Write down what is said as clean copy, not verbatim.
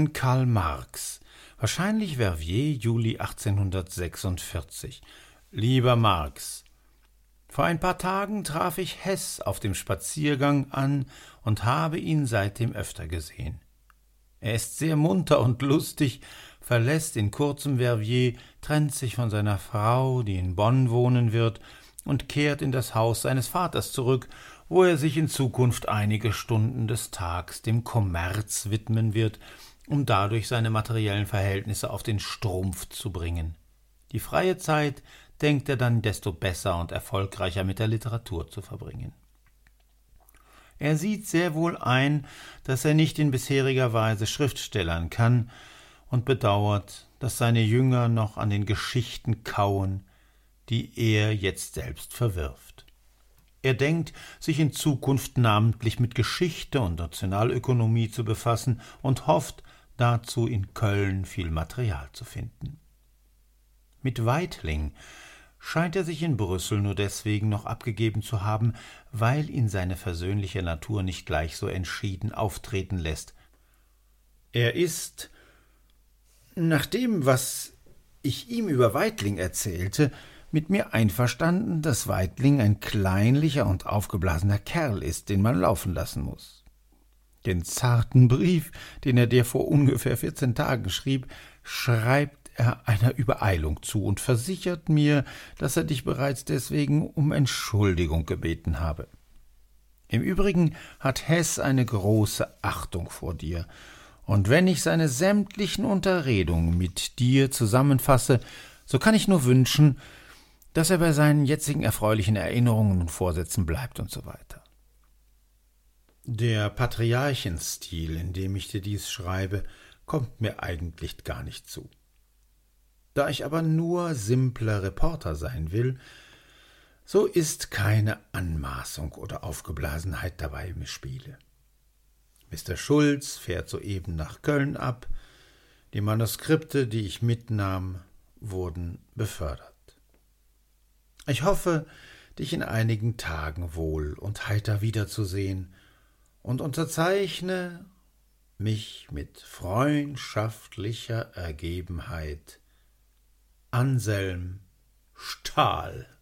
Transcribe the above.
an Karl Marx, wahrscheinlich Verviers, Juli 1846. Lieber Marx, vor ein paar Tagen traf ich Heß auf dem Spaziergang an und habe ihn seitdem öfter gesehen. Er ist sehr munter und lustig, verlässt in kurzem Verviers, trennt sich von seiner Frau, die in Bonn wohnen wird, und kehrt in das Haus seines Vaters zurück, wo er sich in Zukunft einige Stunden des Tags dem Kommerz widmen wird, um dadurch seine materiellen Verhältnisse auf den Strumpf zu bringen. Die freie Zeit denkt er dann desto besser und erfolgreicher mit der Literatur zu verbringen. Er sieht sehr wohl ein, dass er nicht in bisheriger Weise schriftstellern kann und bedauert, dass seine Jünger noch an den Geschichten kauen, die er jetzt selbst verwirft. Er denkt, sich in Zukunft namentlich mit Geschichte und Nationalökonomie zu befassen und hofft, dazu in Köln viel Material zu finden. Mit Weitling scheint er sich in Brüssel nur deswegen noch abgegeben zu haben, weil ihn seine versöhnliche Natur nicht gleich so entschieden auftreten lässt. Er ist, nach dem, was ich ihm über Weitling erzählte, mit mir einverstanden, dass Weitling ein kleinlicher und aufgeblasener Kerl ist, den man laufen lassen muss. Den zarten Brief, den er dir vor ungefähr 14 Tagen schrieb, schreibt er einer Übereilung zu und versichert mir, dass er dich bereits deswegen um Entschuldigung gebeten habe. Im Übrigen hat Heß eine große Achtung vor dir, und wenn ich seine sämtlichen Unterredungen mit dir zusammenfasse, so kann ich nur wünschen, dass er bei seinen jetzigen erfreulichen Erinnerungen und Vorsätzen bleibt und so weiter. Der Patriarchenstil, in dem ich dir dies schreibe, kommt mir eigentlich gar nicht zu. Da ich aber nur simpler Reporter sein will, so ist keine Anmaßung oder Aufgeblasenheit dabei im Spiele. Mr. Schulz fährt soeben nach Köln ab, die Manuskripte, die ich mitnahm, wurden befördert. Ich hoffe, dich in einigen Tagen wohl und heiter wiederzusehen und unterzeichne mich mit freundschaftlicher Ergebenheit Anselm Stahl.